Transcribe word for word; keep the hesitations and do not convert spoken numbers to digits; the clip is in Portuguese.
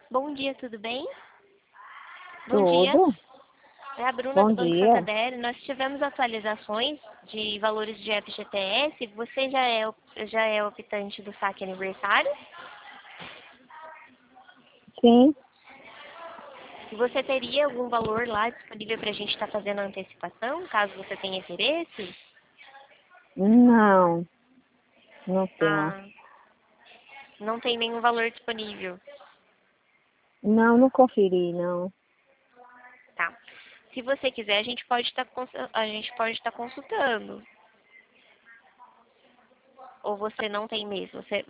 Bom dia, tudo bem? Bom dia. Tudo. É a Bruna Bom do Banco dia. Santander. Nós tivemos atualizações de valores de F G T S. Você já é, op- já é optante do saque aniversário? Sim. E você teria algum valor lá disponível para a gente estar fazendo a antecipação, caso você tenha interesse? Não, não tenho. Ah, não tem nenhum valor disponível. Não, não conferi, não. Tá. Se você quiser, a gente pode estar a gente pode estar consultando. Ou você não tem mesmo? Você